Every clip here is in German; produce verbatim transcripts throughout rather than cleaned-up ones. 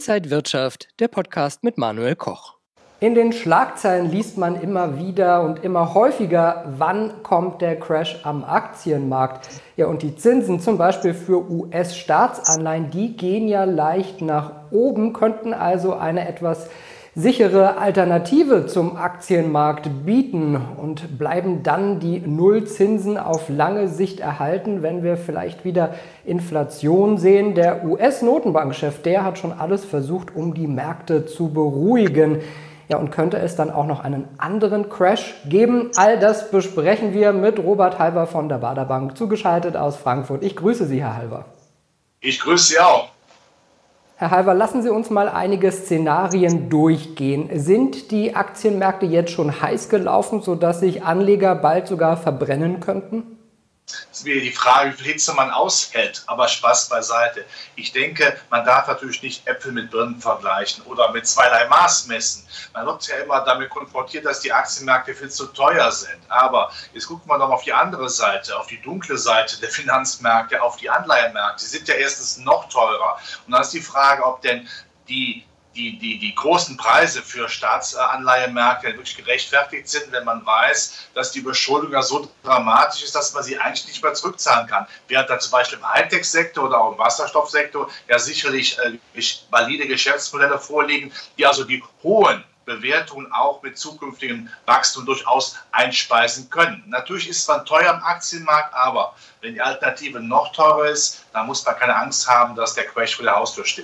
Inside Wirtschaft, der Podcast mit Manuel Koch. In den Schlagzeilen liest man immer wieder und immer häufiger, wann kommt der Crash am Aktienmarkt. Ja, und die Zinsen zum Beispiel für U S-Staatsanleihen, die gehen ja leicht nach oben, könnten also eine etwas sichere Alternative zum Aktienmarkt bieten und bleiben dann die Nullzinsen auf lange Sicht erhalten, wenn wir vielleicht wieder Inflation sehen. Der U S-Notenbankchef, der hat schon alles versucht, um die Märkte zu beruhigen. Ja, und könnte es dann auch noch einen anderen Crash geben? All das besprechen wir mit Robert Halber von der Baader Bank, zugeschaltet aus Frankfurt. Ich grüße Sie, Herr Halber. Ich grüße Sie auch. Herr Halber, lassen Sie uns mal einige Szenarien durchgehen. Sind die Aktienmärkte jetzt schon heiß gelaufen, sodass sich Anleger bald sogar verbrennen könnten? Das ist wieder die Frage, wie viel Hitze man aushält, aber Spaß beiseite. Ich denke, man darf natürlich nicht Äpfel mit Birnen vergleichen oder mit zweierlei Maß messen. Man wird ja immer damit konfrontiert, dass die Aktienmärkte viel zu teuer sind. Aber jetzt gucken wir doch mal auf die andere Seite, auf die dunkle Seite der Finanzmärkte, auf die Anleihenmärkte. Die sind ja erstens noch teurer. Und dann ist die Frage, ob denn die Die, die, die großen Preise für Staatsanleihemärkte wirklich gerechtfertigt sind, wenn man weiß, dass die Überschuldung ja so dramatisch ist, dass man sie eigentlich nicht mehr zurückzahlen kann. Während dann zum Beispiel im Hightech-Sektor oder auch im Wasserstoffsektor ja sicherlich äh, valide Geschäftsmodelle vorliegen, die also die hohen Bewertungen auch mit zukünftigem Wachstum durchaus einspeisen können. Natürlich ist es zwar teuer am Aktienmarkt, aber wenn die Alternative noch teurer ist, dann muss man keine Angst haben, dass der Crash vor der Haustür steht.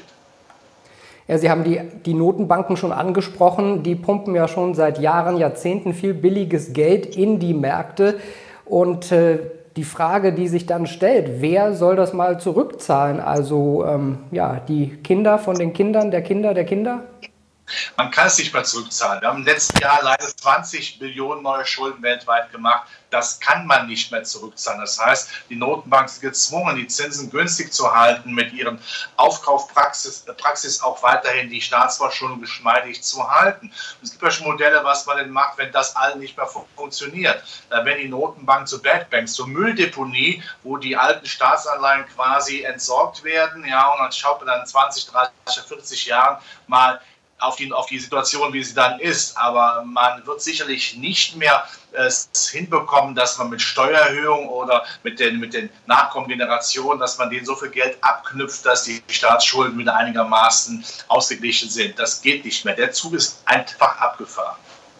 Ja, Sie haben die, die Notenbanken schon angesprochen. Die pumpen ja schon seit Jahren, Jahrzehnten viel billiges Geld in die Märkte. Und äh, die Frage, die sich dann stellt, wer soll das mal zurückzahlen? Also ähm, ja, die Kinder von den Kindern, der Kinder, der Kinder? Man kann es nicht mehr zurückzahlen. Wir haben im letzten Jahr leider zwanzig Billionen neue Schulden weltweit gemacht. Das kann man nicht mehr zurückzahlen. Das heißt, die Notenbank ist gezwungen, die Zinsen günstig zu halten, mit ihren Aufkaufpraxis Praxis auch weiterhin die Staatsverschuldung geschmeidig zu halten. Und es gibt ja schon Modelle, was man denn macht, wenn das alle nicht mehr funktioniert. Dann werden die Notenbanken zu Bad Banks, zur Mülldeponie, wo die alten Staatsanleihen quasi entsorgt werden. Ja, und dann schaut man dann in zwanzig, dreißig, vierzig Jahren mal Auf die, auf die Situation, wie sie dann ist. Aber man wird sicherlich nicht mehr äh, hinbekommen, dass man mit Steuererhöhung oder mit den, mit den nachkommenden Generationen, dass man denen so viel Geld abknüpft, dass die Staatsschulden wieder einigermaßen ausgeglichen sind. Das geht nicht mehr. Der Zug ist einfach abgefahren.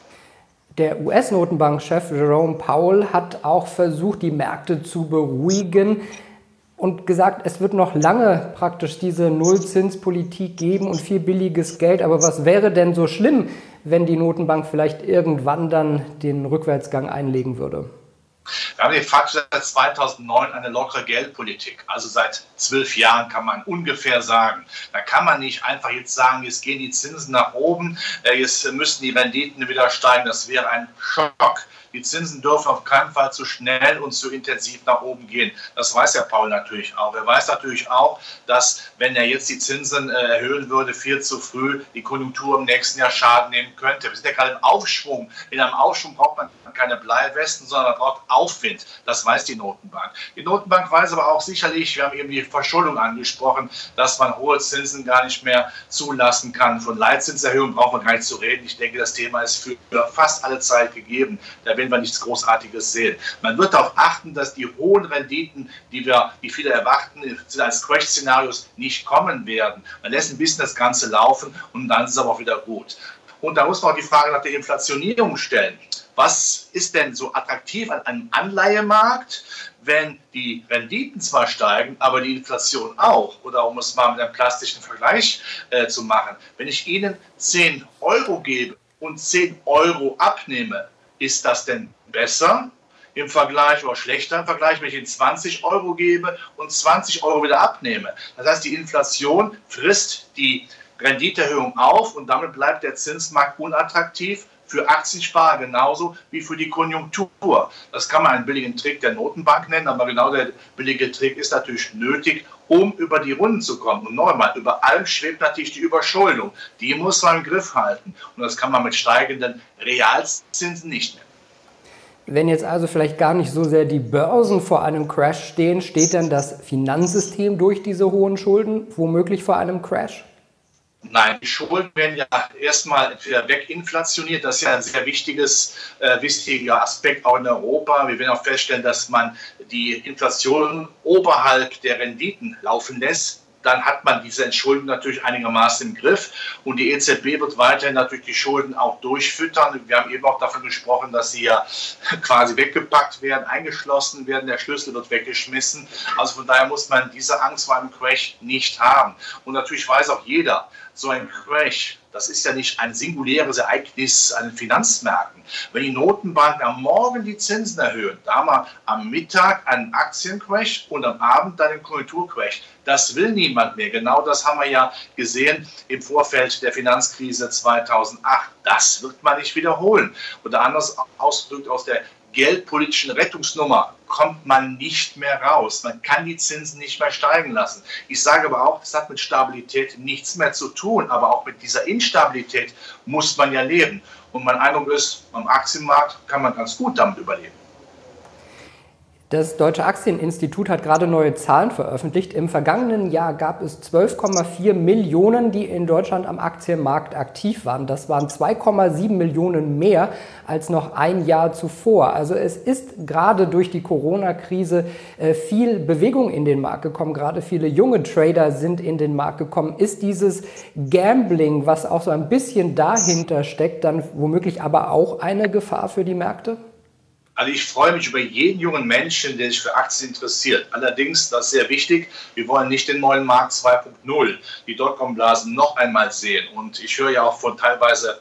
Der U S-Notenbankchef Jerome Powell hat auch versucht, die Märkte zu beruhigen und gesagt, es wird noch lange praktisch diese Nullzinspolitik geben und viel billiges Geld. Aber was wäre denn so schlimm, wenn die Notenbank vielleicht irgendwann dann den Rückwärtsgang einlegen würde? Wir haben de facto seit zweitausendneun eine lockere Geldpolitik. Also seit zwölf Jahren kann man ungefähr sagen. Da kann man nicht einfach jetzt sagen, jetzt gehen die Zinsen nach oben, jetzt müssen die Renditen wieder steigen. Das wäre ein Schock. Die Zinsen dürfen auf keinen Fall zu schnell und zu intensiv nach oben gehen. Das weiß Herr Paul natürlich auch. Er weiß natürlich auch, dass, wenn er jetzt die Zinsen erhöhen würde, viel zu früh die Konjunktur im nächsten Jahr Schaden nehmen könnte. Wir sind ja gerade im Aufschwung. In einem Aufschwung braucht man keine Bleiwesten, sondern man braucht Aufwind. Das weiß die Notenbank. Die Notenbank weiß aber auch sicherlich, wir haben eben die Verschuldung angesprochen, dass man hohe Zinsen gar nicht mehr zulassen kann. Von Leitzinserhöhung braucht man gar nicht zu reden. Ich denke, das Thema ist für fast alle Zeit gegeben. Da werden wir nichts Großartiges sehen. Man wird darauf achten, dass die hohen Renditen, die wir, die viele erwarten, als Crash-Szenarios nicht kommen werden. Man lässt ein bisschen das Ganze laufen und dann ist es aber auch wieder gut. Und da muss man auch die Frage nach der Inflationierung stellen. Was ist denn so attraktiv an einem Anleihemarkt, wenn die Renditen zwar steigen, aber die Inflation auch? Oder um es mal mit einem plastischen Vergleich äh, zu machen. Wenn ich Ihnen zehn Euro gebe und zehn Euro abnehme, ist das denn besser im Vergleich oder schlechter im Vergleich, wenn ich Ihnen zwanzig Euro gebe und zwanzig Euro wieder abnehme? Das heißt, die Inflation frisst die Renditeerhöhung auf und damit bleibt der Zinsmarkt unattraktiv für Aktiensparer genauso wie für die Konjunktur. Das kann man einen billigen Trick der Notenbank nennen, aber genau der billige Trick ist natürlich nötig, um über die Runden zu kommen. Und noch einmal, über allem schwebt natürlich die Überschuldung. Die muss man im Griff halten. Und das kann man mit steigenden Realzinsen nicht mehr. Wenn jetzt also vielleicht gar nicht so sehr die Börsen vor einem Crash stehen, steht dann das Finanzsystem durch diese hohen Schulden womöglich vor einem Crash? Nein, die Schulden werden ja erstmal entweder weginflationiert. Das ist ja ein sehr wichtiges, äh, wichtiger Aspekt auch in Europa. Wir werden auch feststellen, dass man die Inflation oberhalb der Renditen laufen lässt. Dann hat man diese Entschuldung natürlich einigermaßen im Griff. Und die E Z B wird weiterhin natürlich die Schulden auch durchfüttern. Wir haben eben auch davon gesprochen, dass sie ja quasi weggepackt werden, eingeschlossen werden. Der Schlüssel wird weggeschmissen. Also von daher muss man diese Angst vor einem Crash nicht haben. Und natürlich weiß auch jeder, so ein Crash, das ist ja nicht ein singuläres Ereignis an den Finanzmärkten. Wenn die Notenbanken am Morgen die Zinsen erhöhen, da haben wir am Mittag einen Aktiencrash und am Abend dann einen Konjunkturcrash. Das will niemand mehr. Genau das haben wir ja gesehen im Vorfeld der Finanzkrise zweitausendacht. Das wird man nicht wiederholen. Oder anders ausgedrückt, aus der geldpolitischen Rettungsnummer kommt man nicht mehr raus. Man kann die Zinsen nicht mehr steigen lassen. Ich sage aber auch, das hat mit Stabilität nichts mehr zu tun. Aber auch mit dieser Instabilität muss man ja leben. Und mein Eindruck ist, am Aktienmarkt kann man ganz gut damit überleben. Das Deutsche Aktieninstitut hat gerade neue Zahlen veröffentlicht. Im vergangenen Jahr gab es zwölf Komma vier Millionen, die in Deutschland am Aktienmarkt aktiv waren. Das waren zwei Komma sieben Millionen mehr als noch ein Jahr zuvor. Also es ist gerade durch die Corona-Krise viel Bewegung in den Markt gekommen. Gerade viele junge Trader sind in den Markt gekommen. Ist dieses Gambling, was auch so ein bisschen dahinter steckt, dann womöglich aber auch eine Gefahr für die Märkte? Also ich freue mich über jeden jungen Menschen, der sich für Aktien interessiert. Allerdings, das ist sehr wichtig, wir wollen nicht den neuen Markt zwei Punkt null, die Dotcom-Blasen noch einmal sehen. Und ich höre ja auch von teilweise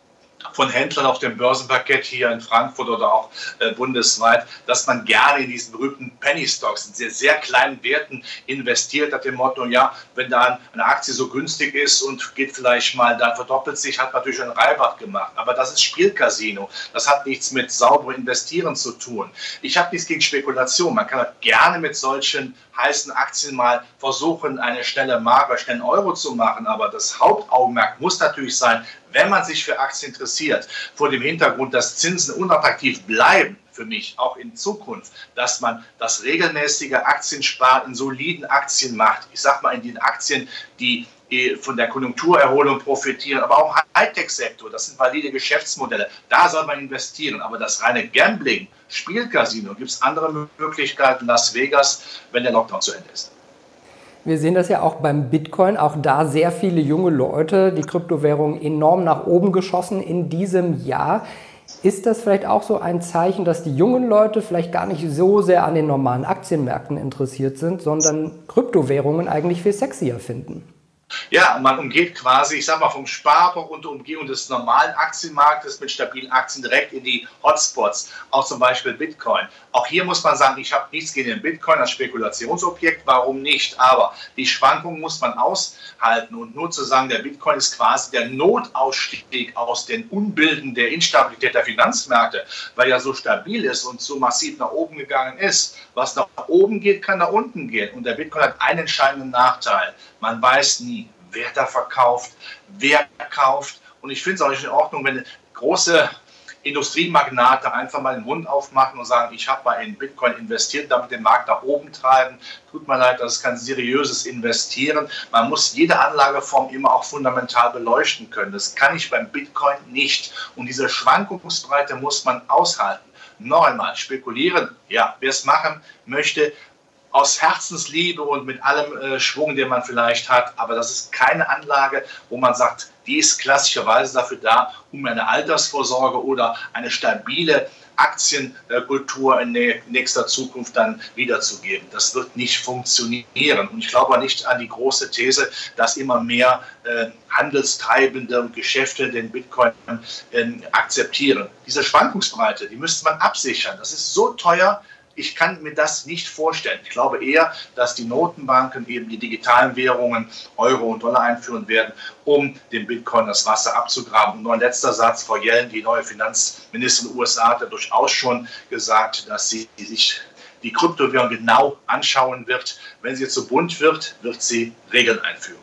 von Händlern auf dem Börsenparkett hier in Frankfurt oder auch äh, bundesweit, dass man gerne in diesen berühmten Penny Stocks, in sehr, sehr kleinen Werten investiert, nach dem Motto, ja, wenn da eine Aktie so günstig ist und geht vielleicht mal, dann verdoppelt sich, hat man natürlich einen Rabatt gemacht. Aber das ist Spielcasino. Das hat nichts mit sauberem Investieren zu tun. Ich habe nichts gegen Spekulation. Man kann gerne mit solchen heißen Aktien mal versuchen, eine schnelle Mark oder schnellen Euro zu machen. Aber das Hauptaugenmerk muss natürlich sein, wenn man sich für Aktien interessiert, vor dem Hintergrund, dass Zinsen unattraktiv bleiben, für mich auch in Zukunft, dass man das regelmäßige Aktiensparen in soliden Aktien macht. Ich sage mal in den Aktien, die von der Konjunkturerholung profitieren, aber auch im Hightech-Sektor, das sind valide Geschäftsmodelle, da soll man investieren. Aber das reine Gambling, Spielcasino, gibt es andere Möglichkeiten, Las Vegas, wenn der Lockdown zu Ende ist. Wir sehen das ja auch beim Bitcoin, auch da sehr viele junge Leute, die Kryptowährung enorm nach oben geschossen in diesem Jahr. Ist das vielleicht auch so ein Zeichen, dass die jungen Leute vielleicht gar nicht so sehr an den normalen Aktienmärkten interessiert sind, sondern Kryptowährungen eigentlich viel sexier finden? Ja, man umgeht quasi, ich sag mal, vom Sparbuch und der Umgehung des normalen Aktienmarktes mit stabilen Aktien direkt in die Hotspots, auch zum Beispiel Bitcoin. Auch hier muss man sagen, ich habe nichts gegen den Bitcoin als Spekulationsobjekt, warum nicht? Aber die Schwankungen muss man aushalten und nur zu sagen, der Bitcoin ist quasi der Notausstieg aus den Unbilden der Instabilität der Finanzmärkte, weil er so stabil ist und so massiv nach oben gegangen ist. Was nach oben geht, kann nach unten gehen. Und der Bitcoin hat einen entscheidenden Nachteil. Man weiß nie, wer da verkauft, wer kauft. Und ich finde es auch nicht in Ordnung, wenn große Industriemagnate einfach mal den Mund aufmachen und sagen, ich habe mal in Bitcoin investiert, damit den Markt nach oben treiben. Tut mir leid, das ist kein seriöses Investieren. Man muss jede Anlageform immer auch fundamental beleuchten können. Das kann ich beim Bitcoin nicht. Und diese Schwankungsbreite muss man aushalten. Noch einmal, spekulieren, ja, wer es machen möchte, aus Herzensliebe und mit allem äh, Schwung, den man vielleicht hat. Aber das ist keine Anlage, wo man sagt, die ist klassischerweise dafür da, um eine Altersvorsorge oder eine stabile Aktienkultur in nächster Zukunft dann wiederzugeben. Das wird nicht funktionieren. Und ich glaube nicht an die große These, dass immer mehr äh, Handelstreibende und Geschäfte den Bitcoin äh, akzeptieren. Diese Schwankungsbreite, die müsste man absichern. Das ist so teuer. Ich kann mir das nicht vorstellen. Ich glaube eher, dass die Notenbanken eben die digitalen Währungen Euro und Dollar einführen werden, um dem Bitcoin das Wasser abzugraben. Und noch ein letzter Satz. Frau Yellen, die neue Finanzministerin der U S A, hat ja durchaus schon gesagt, dass sie sich die Kryptowährung genau anschauen wird. Wenn sie zu bunt wird, wird sie Regeln einführen.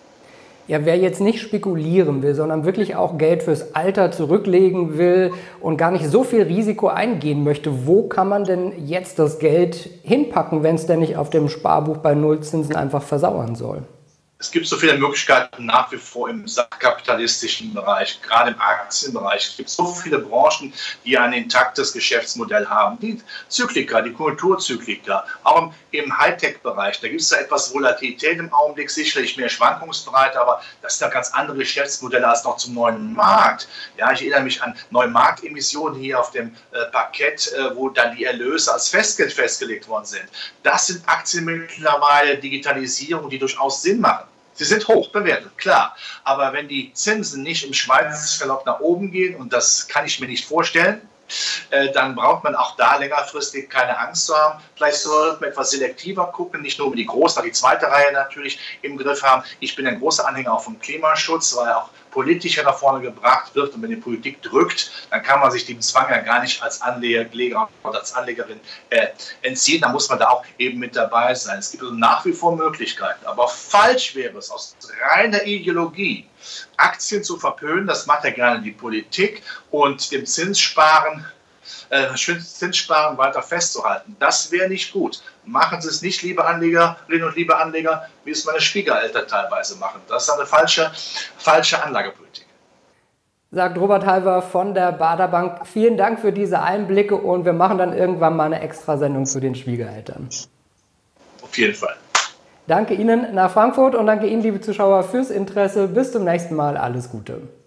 Ja, wer jetzt nicht spekulieren will, sondern wirklich auch Geld fürs Alter zurücklegen will und gar nicht so viel Risiko eingehen möchte, wo kann man denn jetzt das Geld hinpacken, wenn es denn nicht auf dem Sparbuch bei Nullzinsen einfach versauern soll? Es gibt so viele Möglichkeiten nach wie vor im kapitalistischen Bereich, gerade im Aktienbereich. Es gibt so viele Branchen, die ein intaktes Geschäftsmodell haben. Die Zykliker, die Kulturzykliker, auch im Hightech-Bereich. Da gibt es da etwas Volatilität im Augenblick, sicherlich mehr schwankungsbreite, aber das sind ja ganz andere Geschäftsmodelle als noch zum neuen Markt. Ja, ich erinnere mich an neue Marktemissionen hier auf dem äh, Parkett, äh, wo dann die Erlöse als Festgeld festgelegt worden sind. Das sind Aktien mittlerweile, Digitalisierung, die durchaus Sinn machen. Sie sind hoch bewertet, klar. Aber wenn die Zinsen nicht im Schweinsgalopp nach oben gehen, und das kann ich mir nicht vorstellen, äh, dann braucht man auch da längerfristig keine Angst zu haben. Vielleicht sollte man etwas selektiver gucken, nicht nur über die große, auch die zweite Reihe natürlich im Griff haben. Ich bin ein großer Anhänger auch vom Klimaschutz, weil auch politischer nach vorne gebracht wird. Und wenn die Politik drückt, dann kann man sich dem Zwang ja gar nicht als Anleger oder als Anlegerin äh, entziehen. Da muss man da auch eben mit dabei sein. Es gibt also nach wie vor Möglichkeiten. Aber falsch wäre es aus reiner Ideologie, Aktien zu verpönen. Das macht ja gerne die Politik, und dem Zinssparen, äh, Zinssparen weiter festzuhalten. Das wäre nicht gut. Machen Sie es nicht, liebe Anlegerinnen und liebe Anleger, wie es meine Schwiegereltern teilweise machen. Das ist eine falsche, falsche Anlagepolitik. Sagt Robert Halver von der Baader Bank. Vielen Dank für diese Einblicke, und wir machen dann irgendwann mal eine Extrasendung zu den Schwiegereltern. Auf jeden Fall. Danke Ihnen nach Frankfurt und danke Ihnen, liebe Zuschauer, fürs Interesse. Bis zum nächsten Mal. Alles Gute.